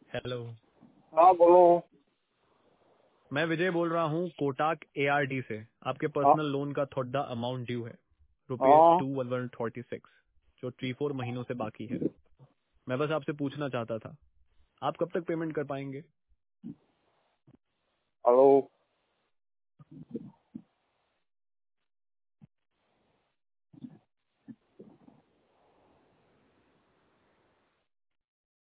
Hello. हाँ बोलो। मैं विजय बोल रहा हूँ कोटाक एआरडी से। आपके हाँ पर्सनल लोन का थोड़ा अमाउंट ड्यू है, हाँ ₹2146, जो 3-4 महीनों से बाकी है। मैं बस आपसे पूछना चाहता था, आप कब तक पेमेंट कर पाएंगे?